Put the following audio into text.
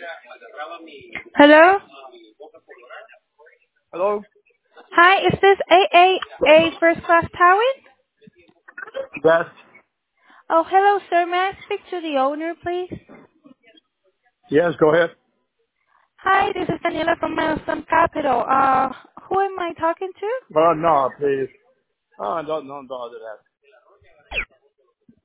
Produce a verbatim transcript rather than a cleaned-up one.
Hello? Hello? Hi, is this A A A First Class Towing? Yes. Oh, hello, sir. May I speak to the owner, please? Yes, go ahead. Hi, this is Daniela from Milestone Capital. Uh, who am I talking to? Oh, no, please. Oh, don't, don't, don't do that.